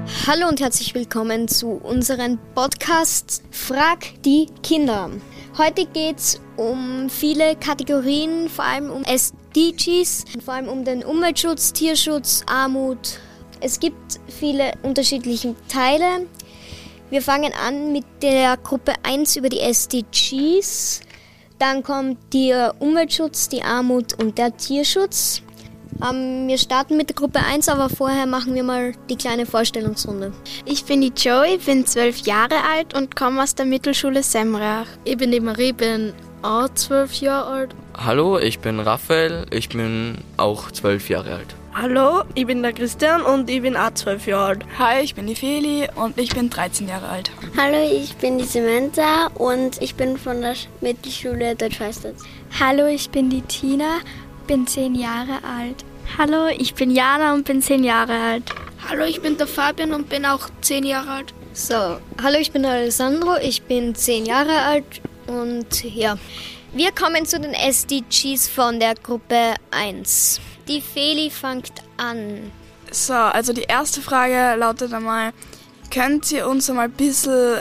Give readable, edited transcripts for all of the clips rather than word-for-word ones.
Hallo und herzlich willkommen zu unserem Podcast Frag die Kinder. Heute geht es um viele Kategorien, vor allem um SDGs, vor allem um den Umweltschutz, Tierschutz, Armut. Es gibt viele unterschiedliche Teile. Wir fangen an mit der Gruppe 1 über die SDGs. Dann kommt der Umweltschutz, die Armut und der Tierschutz. Wir starten mit der Gruppe 1, aber vorher machen wir mal die kleine Vorstellungsrunde. Ich bin die Joey, bin 12 Jahre alt und komme aus der Mittelschule Semrach. Ich bin die Marie, bin auch 12 Jahre alt. Hallo, ich bin Raphael, ich bin auch 12 Jahre alt. Hallo, ich bin der Christian und ich bin auch 12 Jahre alt. Hi, ich bin die Feli und ich bin 13 Jahre alt. Hallo, ich bin die Samantha und ich bin von der Mittelschule Deutsch-Weißdeutsch. Hallo, ich bin die Tina, bin 10 Jahre alt. Hallo, ich bin Jana und bin 10 Jahre alt. Hallo, ich bin der Fabian und bin auch 10 Jahre alt. So, hallo, ich bin der Alessandro, ich bin 10 Jahre alt und ja. Wir kommen zu den SDGs von der Gruppe 1. Die Feli fängt an. So, also die erste Frage lautet einmal, könnt ihr uns einmal ein bisschen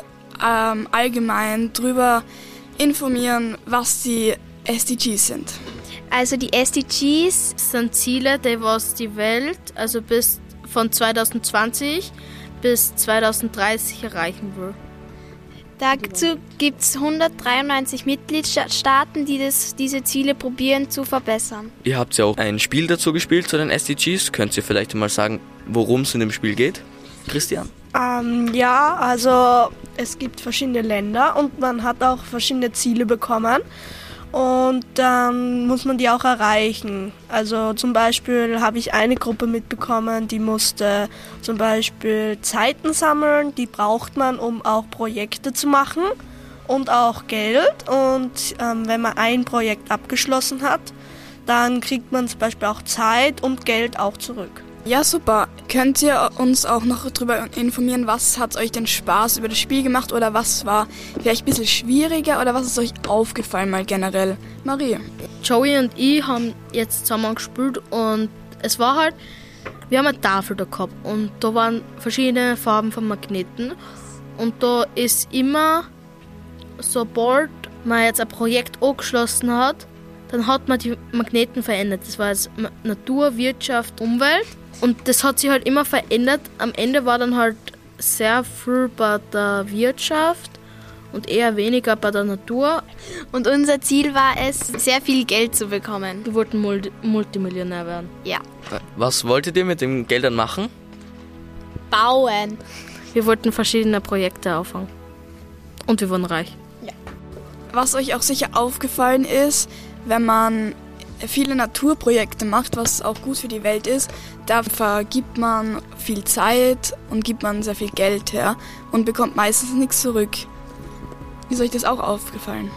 allgemein drüber informieren, was die SDGs sind? Also die SDGs sind Ziele, die was die Welt, also bis von 2020 bis 2030 erreichen will. Dazu gibt es 193 Mitgliedstaaten, die diese Ziele probieren zu verbessern. Ihr habt ja auch ein Spiel dazu gespielt zu den SDGs. Könnt ihr vielleicht mal sagen, worum es in dem Spiel geht? Christian? Ja, also es gibt verschiedene Länder und man hat auch verschiedene Ziele bekommen. Und dann muss man die auch erreichen. Also zum Beispiel habe ich eine Gruppe mitbekommen, die musste zum Beispiel Zeiten sammeln. Die braucht man, um auch Projekte zu machen und auch Geld. Und wenn man ein Projekt abgeschlossen hat, dann kriegt man zum Beispiel auch Zeit und Geld auch zurück. Ja, super. Könnt ihr uns auch noch darüber informieren, was hat euch denn Spaß über das Spiel gemacht oder was war vielleicht ein bisschen schwieriger oder was ist euch aufgefallen mal generell? Marie? Joey und ich haben jetzt zusammen gespielt und es war halt, wir haben eine Tafel da gehabt und da waren verschiedene Farben von Magneten und da ist immer, sobald man jetzt ein Projekt angeschlossen hat, dann hat man die Magneten verändert. Das war jetzt Natur, Wirtschaft, Umwelt. Und das hat sich halt immer verändert. Am Ende war dann halt sehr viel bei der Wirtschaft und eher weniger bei der Natur. Und unser Ziel war es, sehr viel Geld zu bekommen. Wir wollten Multimillionär werden. Ja. Was wolltet ihr mit den Geldern machen? Bauen. Wir wollten verschiedene Projekte auffangen. Und wir wurden reich. Ja. Was euch auch sicher aufgefallen ist, wenn man viele Naturprojekte macht, was auch gut für die Welt ist, da vergibt man viel Zeit und gibt man sehr viel Geld her und bekommt meistens nichts zurück. Ist euch das auch aufgefallen?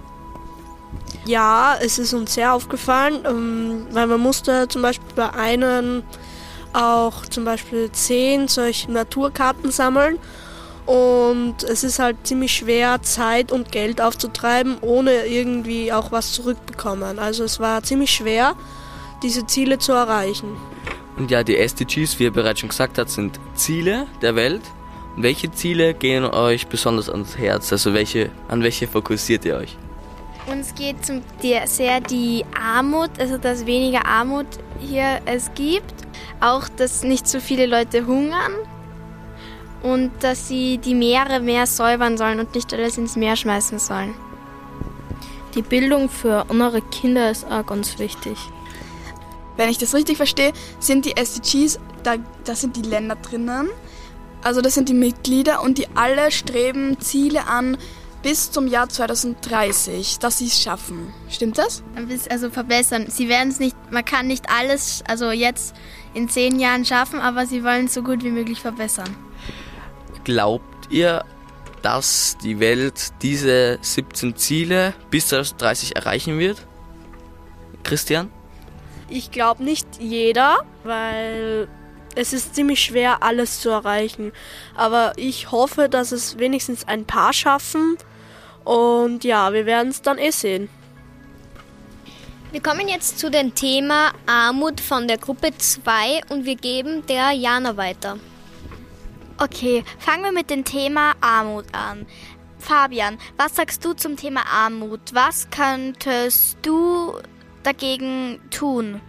Ja, es ist uns sehr aufgefallen, weil man musste zum Beispiel bei einem auch zum Beispiel 10 solche Naturkarten sammeln. Und es ist halt ziemlich schwer, Zeit und Geld aufzutreiben, ohne irgendwie auch was zurückbekommen. Also es war ziemlich schwer, diese Ziele zu erreichen. Und ja, die SDGs, wie ihr bereits schon gesagt habt, sind Ziele der Welt. Und welche Ziele gehen euch besonders ans Herz? Also an welche fokussiert ihr euch? Uns geht sehr die Armut, also dass weniger Armut hier es gibt. Auch, dass nicht so viele Leute hungern. Und dass sie die Meere mehr säubern sollen und nicht alles ins Meer schmeißen sollen. Die Bildung für unsere Kinder ist auch ganz wichtig. Wenn ich das richtig verstehe, sind die SDGs, da sind die Länder drinnen. Also das sind die Mitglieder und die alle streben Ziele an bis zum Jahr 2030, dass sie es schaffen. Stimmt das? Also verbessern. Sie werden es nicht, man kann nicht alles, also jetzt in 10 Jahren schaffen, aber sie wollen es so gut wie möglich verbessern. Glaubt ihr, dass die Welt diese 17 Ziele bis 2030 erreichen wird? Christian? Ich glaube nicht jeder, weil es ist ziemlich schwer, alles zu erreichen. Aber ich hoffe, dass es wenigstens ein paar schaffen. Und ja, wir werden es dann sehen. Wir kommen jetzt zu dem Thema Armut von der Gruppe 2 und wir geben der Jana weiter. Okay, fangen wir mit dem Thema Armut an. Fabian, was sagst du zum Thema Armut? Was könntest du dagegen tun?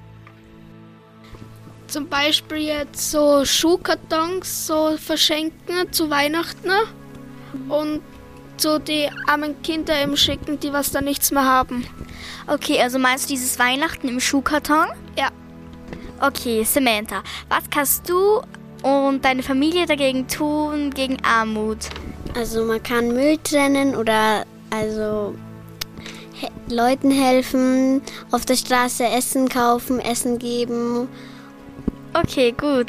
Zum Beispiel jetzt so Schuhkartons so verschenken zu Weihnachten und so die armen Kinder eben schicken, die was da nichts mehr haben. Okay, also meinst du dieses Weihnachten im Schuhkarton? Ja. Okay, Samantha, was kannst du und deine Familie dagegen tun, gegen Armut? Also man kann Müll trennen oder Leuten helfen, auf der Straße Essen kaufen, Essen geben. Okay, gut.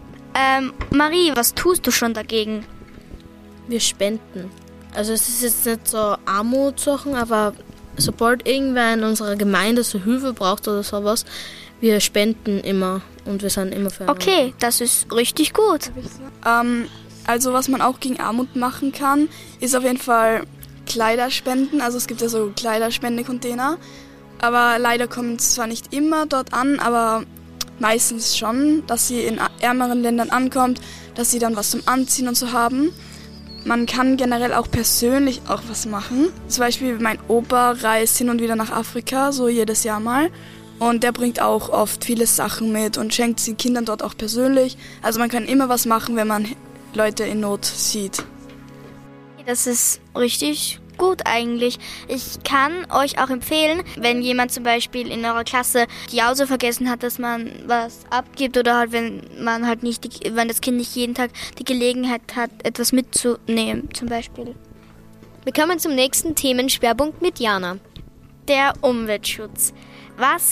Marie, was tust du schon dagegen? Wir spenden. Also es ist jetzt nicht so Armutssachen, aber sobald irgendwer in unserer Gemeinde so Hilfe braucht oder sowas, wir spenden immer und wir sind immer für Armut. Okay, das ist richtig gut. Also was man auch gegen Armut machen kann, ist auf jeden Fall Kleider spenden. Also es gibt ja so Kleiderspendecontainer, aber leider kommen es zwar nicht immer dort an, aber meistens schon, dass sie in ärmeren Ländern ankommt, dass sie dann was zum Anziehen und so haben. Man kann generell auch persönlich auch was machen. Zum Beispiel mein Opa reist hin und wieder nach Afrika, so jedes Jahr mal. Und der bringt auch oft viele Sachen mit und schenkt sie Kindern dort auch persönlich. Also man kann immer was machen, wenn man Leute in Not sieht. Das ist richtig gut eigentlich. Ich kann euch auch empfehlen, wenn jemand zum Beispiel in eurer Klasse die Jause vergessen hat, dass man was abgibt oder halt, wenn das Kind nicht jeden Tag die Gelegenheit hat, etwas mitzunehmen zum Beispiel. Wir kommen zum nächsten Themenschwerpunkt mit Jana. Der Umweltschutz. Was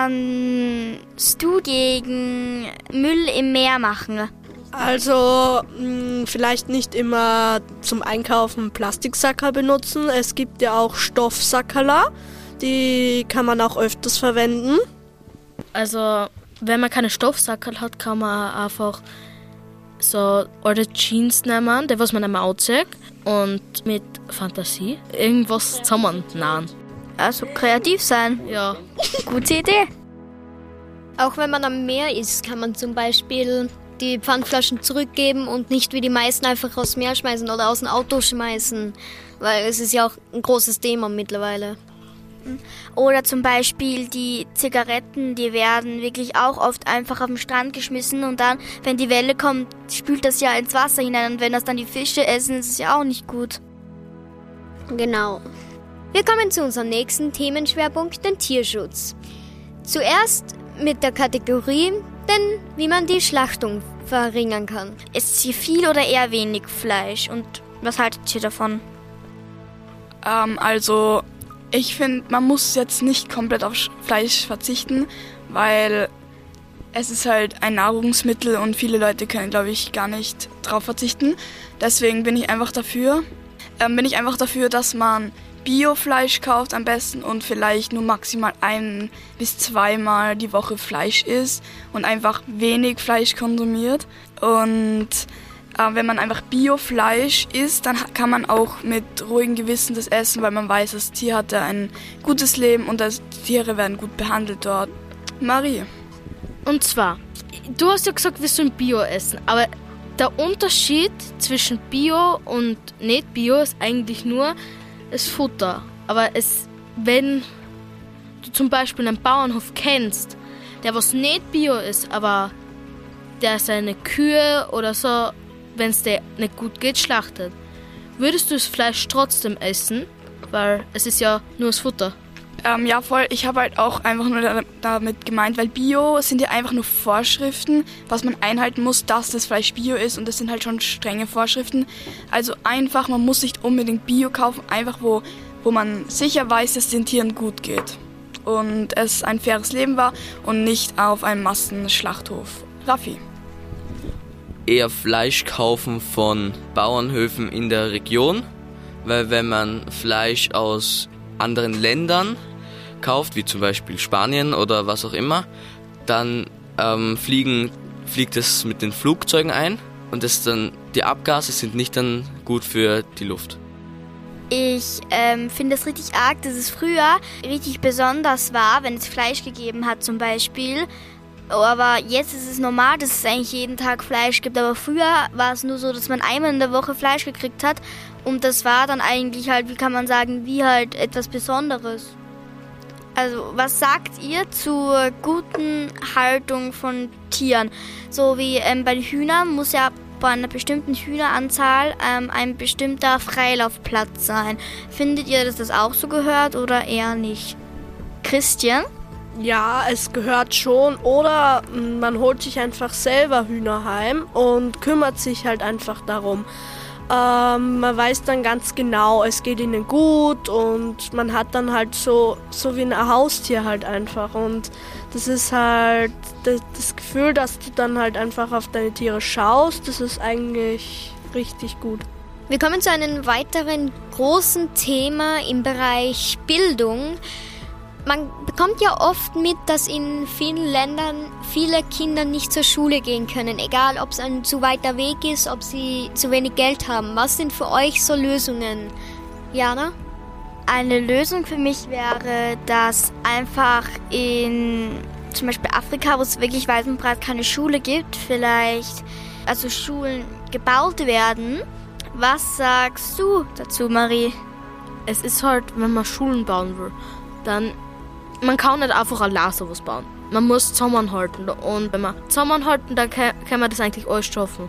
kannst du gegen Müll im Meer machen? Also vielleicht nicht immer zum Einkaufen Plastiksackerl benutzen. Es gibt ja auch Stoffsackerl, die kann man auch öfters verwenden. Also wenn man keine Stoffsackerl hat, kann man einfach so alte Jeans nehmen, die was man einmal anzieht und mit Fantasie irgendwas zusammennähen. Also kreativ sein. Ja. Gute Idee. Auch wenn man am Meer ist, kann man zum Beispiel die Pfandflaschen zurückgeben und nicht wie die meisten einfach aufs Meer schmeißen oder aus dem Auto schmeißen, weil es ist ja auch ein großes Thema mittlerweile. Oder zum Beispiel die Zigaretten, die werden wirklich auch oft einfach auf den Strand geschmissen und dann, wenn die Welle kommt, spült das ja ins Wasser hinein und wenn das dann die Fische essen, ist es ja auch nicht gut. Genau. Wir kommen zu unserem nächsten Themenschwerpunkt, den Tierschutz. Zuerst mit der Kategorie, denn wie man die Schlachtung verringern kann. Ist hier viel oder eher wenig Fleisch und was haltet ihr davon? Also ich finde, man muss jetzt nicht komplett auf Fleisch verzichten, weil es ist halt ein Nahrungsmittel und viele Leute können, glaube ich, gar nicht drauf verzichten. Deswegen bin ich einfach dafür, dass man Biofleisch kauft am besten und vielleicht nur maximal 1 bis 2 Mal die Woche Fleisch isst und einfach wenig Fleisch konsumiert. Und wenn man einfach Biofleisch isst, dann kann man auch mit ruhigem Gewissen das essen, weil man weiß, das Tier hatte ein gutes Leben und die Tiere werden gut behandelt dort. Marie. Und zwar, du hast ja gesagt, wir sollen Bio essen, aber der Unterschied zwischen Bio und nicht Bio ist eigentlich nur das Futter. Aber wenn du zum Beispiel einen Bauernhof kennst, der was nicht Bio ist, aber der seine Kühe oder so, wenn es dir nicht gut geht, schlachtet, würdest du das Fleisch trotzdem essen? Weil es ist ja nur das Futter. Ja, voll. Ich habe halt auch einfach nur damit gemeint, weil Bio sind ja einfach nur Vorschriften, was man einhalten muss, dass das Fleisch Bio ist und das sind halt schon strenge Vorschriften. Also einfach, man muss nicht unbedingt Bio kaufen, einfach wo man sicher weiß, dass es den Tieren gut geht und es ein faires Leben war und nicht auf einem Massenschlachthof. Raffi. Eher Fleisch kaufen von Bauernhöfen in der Region, weil wenn man Fleisch aus anderen Ländern kauft, wie zum Beispiel Spanien oder was auch immer, dann fliegt es mit den Flugzeugen ein und die Abgase sind nicht dann gut für die Luft. Ich finde es richtig arg, dass es früher richtig besonders war, wenn es Fleisch gegeben hat zum Beispiel, Aber jetzt ist es normal, dass es eigentlich jeden Tag Fleisch gibt. Aber früher war es nur so, dass man einmal in der Woche Fleisch gekriegt hat. Und das war dann eigentlich halt, wie kann man sagen, wie halt etwas Besonderes. Also was sagt ihr zur guten Haltung von Tieren? So wie bei den Hühnern muss ja bei einer bestimmten Hühneranzahl ein bestimmter Freilaufplatz sein. Findet ihr, dass das auch so gehört oder eher nicht? Christian? Ja, es gehört schon. Oder man holt sich einfach selber Hühner heim und kümmert sich halt einfach darum. Man weiß dann ganz genau, es geht ihnen gut und man hat dann halt so wie ein Haustier halt einfach. Und das ist halt das Gefühl, dass du dann halt einfach auf deine Tiere schaust, das ist eigentlich richtig gut. Wir kommen zu einem weiteren großen Thema im Bereich Bildung. Man bekommt ja oft mit, dass in vielen Ländern viele Kinder nicht zur Schule gehen können, egal ob es ein zu weiter Weg ist, ob sie zu wenig Geld haben. Was sind für euch so Lösungen? Jana? Eine Lösung für mich wäre, dass einfach in zum Beispiel Afrika, wo es wirklich weit und breit keine Schule gibt, vielleicht also Schulen gebaut werden. Was sagst du dazu, Marie? Es ist halt, wenn man Schulen bauen will, dann man kann nicht einfach allein sowas bauen. Man muss zusammenhalten. Und wenn man zusammenhalten, dann kann man das eigentlich alles schaffen.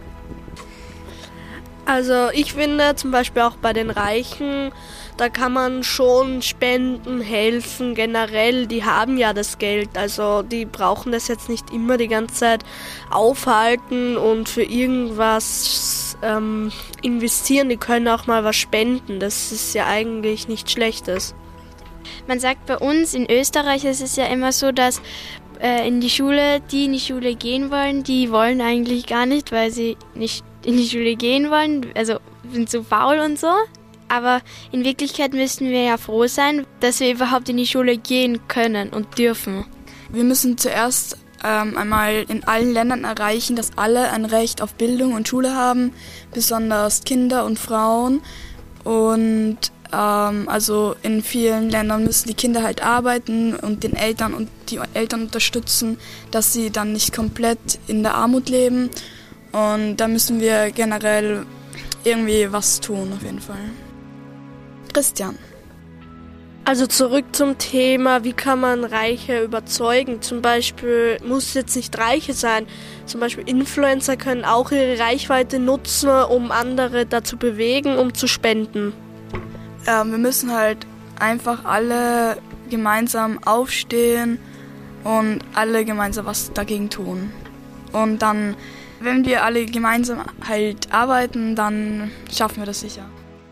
Also ich finde zum Beispiel auch bei den Reichen, da kann man schon spenden, helfen, generell, die haben ja das Geld. Also die brauchen das jetzt nicht immer die ganze Zeit aufhalten und für irgendwas investieren. Die können auch mal was spenden. Das ist ja eigentlich nichts Schlechtes. Man sagt bei uns in Österreich, es ist ja immer so, dass die in die Schule gehen wollen, die wollen eigentlich gar nicht, weil sie nicht in die Schule gehen wollen, also sind so faul und so. Aber in Wirklichkeit müssten wir ja froh sein, dass wir überhaupt in die Schule gehen können und dürfen. Wir müssen zuerst einmal in allen Ländern erreichen, dass alle ein Recht auf Bildung und Schule haben, besonders Kinder und Frauen. Und also in vielen Ländern müssen die Kinder halt arbeiten und die Eltern unterstützen, dass sie dann nicht komplett in der Armut leben. Und da müssen wir generell irgendwie was tun, auf jeden Fall. Christian. Also zurück zum Thema, wie kann man Reiche überzeugen? Zum Beispiel muss jetzt nicht Reiche sein. Zum Beispiel Influencer können auch ihre Reichweite nutzen, um andere dazu bewegen, um zu spenden. Wir müssen halt einfach alle gemeinsam aufstehen und alle gemeinsam was dagegen tun. Und dann, wenn wir alle gemeinsam halt arbeiten, dann schaffen wir das sicher.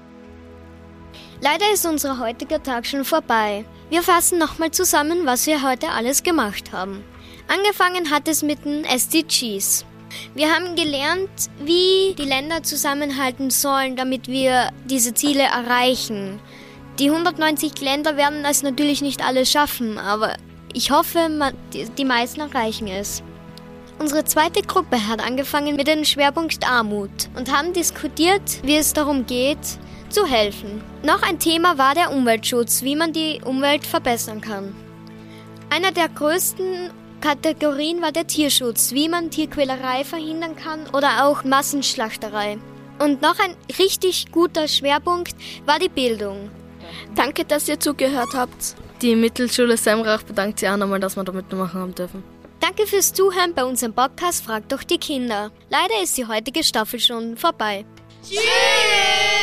Leider ist unser heutiger Tag schon vorbei. Wir fassen nochmal zusammen, was wir heute alles gemacht haben. Angefangen hat es mit den SDGs. Wir haben gelernt, wie die Länder zusammenhalten sollen, damit wir diese Ziele erreichen. Die 190 Länder werden es natürlich nicht alle schaffen, aber ich hoffe, die meisten erreichen es. Unsere zweite Gruppe hat angefangen mit dem Schwerpunkt Armut und haben diskutiert, wie es darum geht, zu helfen. Noch ein Thema war der Umweltschutz, wie man die Umwelt verbessern kann. Einer der größten Kategorien war der Tierschutz, wie man Tierquälerei verhindern kann oder auch Massenschlachterei. Und noch ein richtig guter Schwerpunkt war die Bildung. Danke, dass ihr zugehört habt. Die Mittelschule Semrach bedankt sich auch nochmal, dass wir da mitmachen haben dürfen. Danke fürs Zuhören bei unserem Podcast Frag doch die Kinder. Leider ist die heutige Staffel schon vorbei. Tschüss!